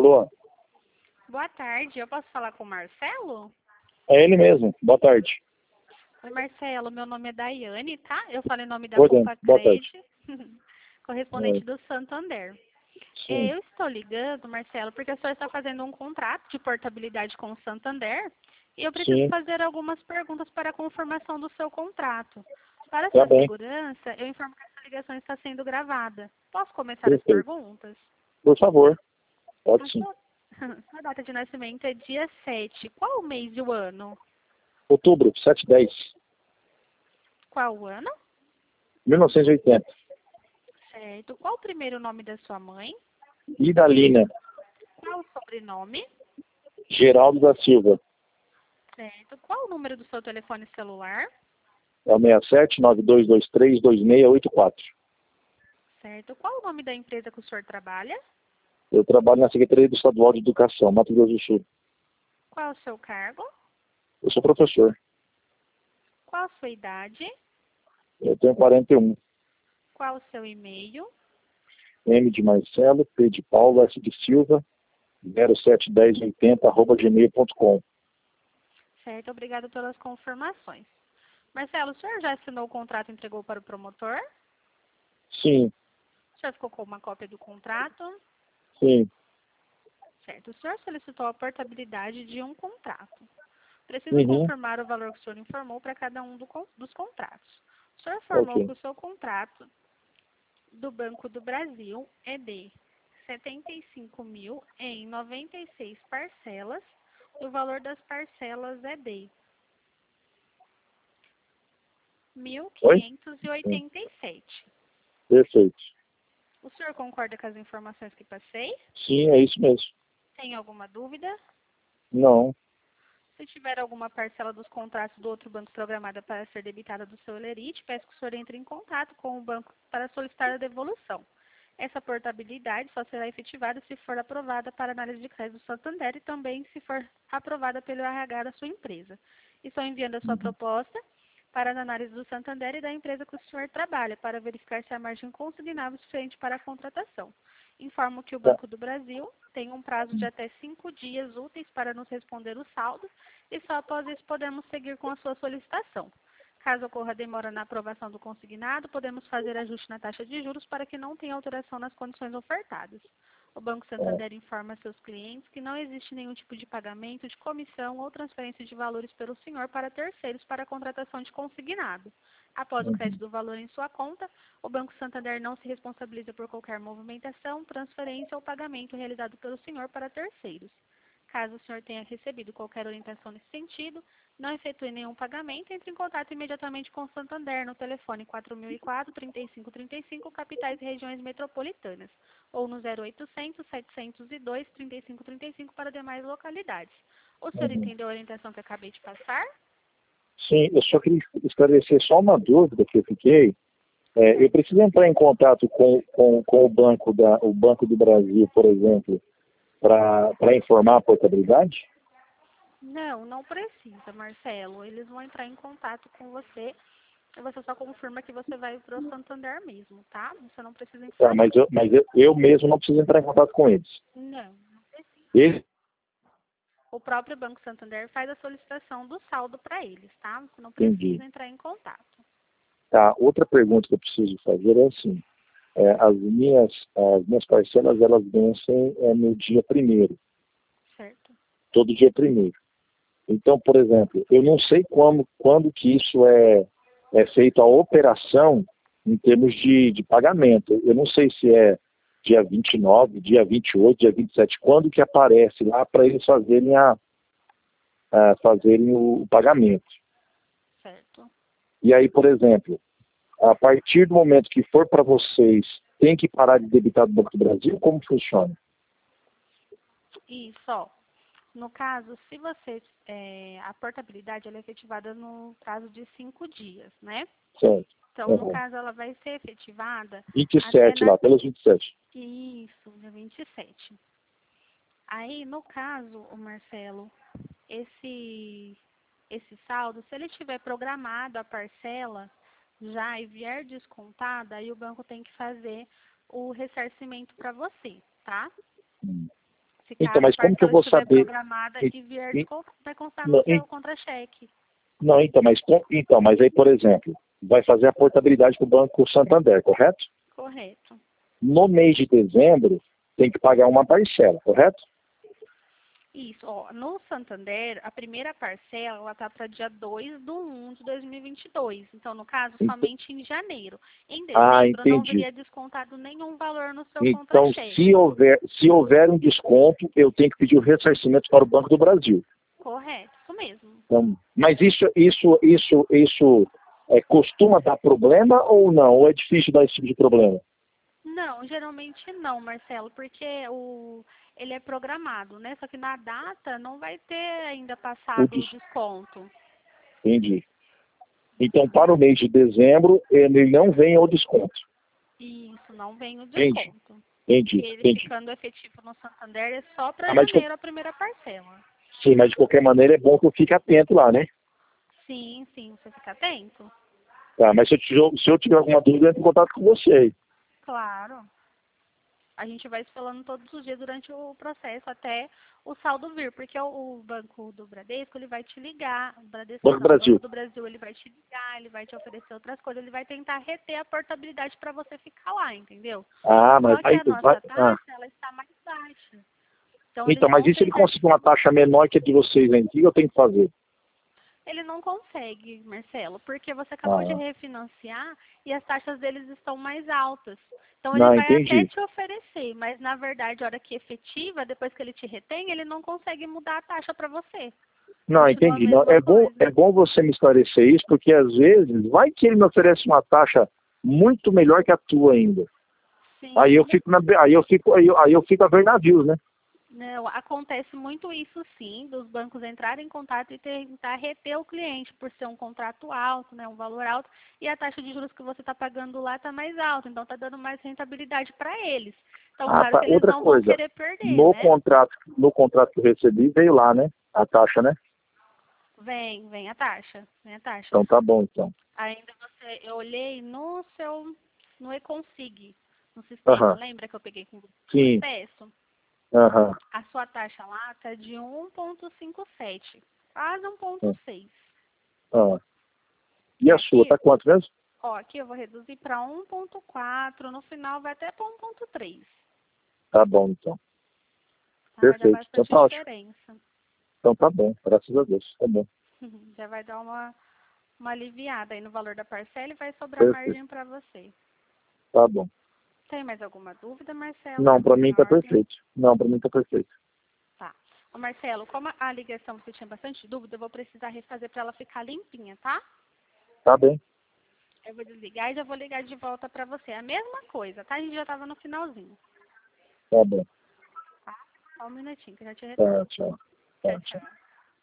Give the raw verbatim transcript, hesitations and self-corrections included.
Alô? Boa tarde, eu posso falar com o Marcelo? É ele mesmo. Boa tarde. Oi, Marcelo, meu nome é Daiane, tá? Eu falo em nome da Oi, Dan. Boa Compacred, tarde. correspondente Oi. do Santander. É, Sim. Eu estou ligando, Marcelo, porque a senhora está fazendo um contrato de portabilidade com o Santander e eu preciso Sim. fazer algumas perguntas para a confirmação do seu contrato. Para Tá sua bem. segurança, eu informo que essa ligação está sendo gravada. Posso começar as Perfeito. perguntas? Por favor. A Pode sim. sua, sua data de nascimento é dia sete. Qual o mês e o ano? Outubro, sete dez. Qual o ano? mil novecentos e oitenta. Certo. Qual o primeiro nome da sua mãe? Idalina. Qual o sobrenome? Geraldo da Silva. Certo. Qual o número do seu telefone celular? É o seis sete nove dois dois três dois seis oito quatro. Certo. Qual o nome da empresa que o senhor trabalha? Eu trabalho na Secretaria do Estadual de Educação, Mato Grosso do Sul. Qual o seu cargo? Eu sou professor. Qual a sua idade? Eu tenho quarenta e um. Qual o seu e-mail? M de Marcelo, P de Paulo, S de Silva, zero sete um zero oito zero, arroba gmail ponto com. Certo. Obrigado pelas confirmações. Marcelo, o senhor já assinou o contrato e entregou para o promotor? Sim, O senhor ficou com uma cópia do contrato? sim. Certo. O senhor solicitou a portabilidade de um contrato. Preciso Uhum. confirmar o valor que o senhor informou para cada um do con- dos contratos. O senhor informou Ok. que o seu contrato do Banco do Brasil é de setenta e cinco mil em noventa e seis parcelas e o valor das parcelas é de mil Oi? quinhentos e Sim. oitenta e sete. Perfeito. O senhor concorda com as informações que passei? Sim, é isso mesmo. Tem alguma dúvida? Não. Se tiver alguma parcela dos contratos do outro banco programada para ser debitada do seu Lerite, peço que o senhor entre em contato com o banco para solicitar a devolução. Essa portabilidade só será efetivada se for aprovada para análise de crédito do Santander e também se for aprovada pelo R H da sua empresa. Estou enviando a sua Uhum. proposta para a análise do Santander e da empresa que o senhor trabalha, para verificar se a margem consignável é suficiente para a contratação. Informo que o Tá. Banco do Brasil tem um prazo de até cinco dias úteis para nos responder o saldo e só após isso podemos seguir com a sua solicitação. Caso ocorra demora na aprovação do consignado, podemos fazer ajuste na taxa de juros para que não tenha alteração nas condições ofertadas. O Banco É. Santander informa seus clientes que não existe nenhum tipo de pagamento, de comissão ou transferência de valores pelo senhor para terceiros para a contratação de consignado. Após o crédito Uhum. do valor em sua conta, o Banco Santander não se responsabiliza por qualquer movimentação, transferência ou pagamento realizado pelo senhor para terceiros. Caso o senhor tenha recebido qualquer orientação nesse sentido, não efetue nenhum pagamento, entre em contato imediatamente com o Santander no telefone quatro mil e quatro, trinta e cinco trinta e cinco, capitais e regiões metropolitanas, ou no zero oitocentos, setecentos e dois, trinta e cinco trinta e cinco para demais localidades. O senhor Uhum. entendeu a orientação que acabei de passar? Sim, eu só queria esclarecer só uma dúvida que eu fiquei. É, eu Certo. preciso entrar em contato com, com, com o, banco da, o Banco do Brasil, por exemplo, para informar a portabilidade? Não, não precisa, Marcelo. Eles vão entrar em contato com você e você só confirma que você vai para o Santander mesmo, tá? Você não precisa Tá, mas informar. eu, mas eu, eu mesmo não preciso entrar em contato com eles. Não, não precisa. Eles? O próprio Banco Santander faz a solicitação do saldo para eles, tá? Você não Entendi. precisa entrar em contato. Tá, outra pergunta que eu preciso fazer é assim, é, as, minhas, as minhas parcelas, elas vencem é, no dia primeiro, Certo. todo dia primeiro. Então, por exemplo, eu não sei como, quando que isso é, é feito a operação em termos de, de pagamento. Eu não sei se é dia vinte e nove, dia vinte e oito, dia vinte e sete, quando que aparece lá para eles fazerem, a, a, fazerem o, o pagamento. Certo. E aí, por exemplo, a partir do momento que for para vocês, tem que parar de debitar do Banco do Brasil? Como funciona? Isso, ó. No caso, se você... é, a portabilidade ela é efetivada no prazo de cinco dias, né? Certo. Então, no Uhum. caso, ela vai ser efetivada até vinte e sete na... lá, pelos vinte e sete. Isso, dia vinte e sete. Aí, no caso, o Marcelo, esse, esse saldo, se ele tiver programado a parcela já e vier descontada, aí o banco tem que fazer o ressarcimento para você, tá? Hum. Se Nesse Então, caso, mas a como que eu parcela vou estiver saber? programada E- e vier, e- descon- vai constar Não, no seu e- contra-cheque. não, então, mas, com- então, mas aí, por exemplo, vai fazer a portabilidade para o Banco Santander, correto? Correto. No mês de dezembro, tem que pagar uma parcela, correto? Isso, ó, no Santander, a primeira parcela, ela tá para dia dois de um de dois mil e vinte e dois. Então, no caso, Ent- somente em janeiro. Em Ah, dezembro, não entendi. viria descontado nenhum valor no seu Então, contra-cheque. se houver, se houver um desconto, eu tenho que pedir o ressarcimento para o Banco do Brasil. Correto, isso mesmo. Então, mas isso, isso, isso, isso é, costuma dar problema ou não? Ou é difícil dar esse tipo de problema? Não, geralmente não, Marcelo, porque o, ele é programado, né? Só que na data não vai ter ainda O passado o des- desconto. Entendi. Então, para o mês de dezembro, ele não vem ao desconto. Isso, não vem o Entendi. desconto. Entendi. Ele Entendi. ficando efetivo no Santander é só para Ah, mas de, qual- janeiro a primeira parcela. sim, mas de qualquer maneira é bom que eu fique atento lá, né? Sim, sim, você fica atento? Tá, mas se eu, tiver- se eu tiver alguma dúvida, eu entro em contato com você aí. Claro. A gente vai se falando todos os dias durante o processo até o saldo vir, porque o, o Banco do Bradesco, ele vai te ligar, o Bradesco Banco do não, o Brasil. Banco do Brasil, ele vai te ligar, ele vai te oferecer outras coisas, ele vai tentar reter a portabilidade para você ficar lá, entendeu? Ah, mas Só que aí, a nossa vai, ah. taxa, ela está mais baixa. Então, eles Então, mas vão e se ele tentar. conseguir uma taxa menor que a de vocês ainda? O que eu tenho que fazer? Ele não consegue, Marcelo, porque você acabou de Ah, refinanciar e as taxas deles estão mais altas. Então ele não, vai até entendi. te oferecer, mas na verdade, a hora que efetiva, depois que ele te retém, ele não consegue mudar a taxa para você. Não, Continua a entendi. Não, mesma é bom, coisa. é bom você me esclarecer isso, porque às vezes vai que ele me oferece uma taxa muito melhor que a tua ainda. Aí eu Sim, fico na, aí eu fico, aí eu, aí eu fico a ver navios, né? não, acontece muito isso sim, dos bancos entrarem em contato e tentar reter o cliente por ser um contrato alto, né, um valor alto, e a taxa de juros que você está pagando lá está mais alta, então está dando mais rentabilidade para eles. Então, Ah, claro tá. que eles Outra não vão coisa, querer perder, no né? contrato, no contrato que eu recebi veio lá, né? A taxa, né? Vem, vem a taxa, vem a taxa. Então tá bom, então. Ainda você, eu olhei no seu, no eConsig, no sistema, Aham. lembra que eu peguei com Sim. acesso? Aham. A sua taxa lá está de um vírgula cinquenta e sete, quase um vírgula Ah. seis. Ah. E E a sua, aqui, tá quanto mesmo? ó, aqui eu vou reduzir para um vírgula quatro, no final vai até para um vírgula três. Tá bom, então. Tá? Vai dar Perfeito. Então bastante tá ótimo. diferença. Então tá bom, graças a Deus. Tá bom. Já vai dar uma, uma aliviada aí no valor da parcela e vai sobrar Perfeito. margem para você. Tá bom. Tem mais alguma dúvida, Marcelo? Não, pra Tudo em mim tá ordem? perfeito. Não, pra mim tá perfeito. Tá. Ô, Marcelo, como a ligação você tinha bastante dúvida, eu vou precisar refazer para ela ficar limpinha, tá? Tá bem. Eu vou desligar e já vou ligar de volta para você. É a mesma coisa, tá? A gente já tava no finalzinho. Tá bom. Tá? Só um minutinho que eu já te Tá, retorno. tchau. Tchau, Tá, tchau. tchau.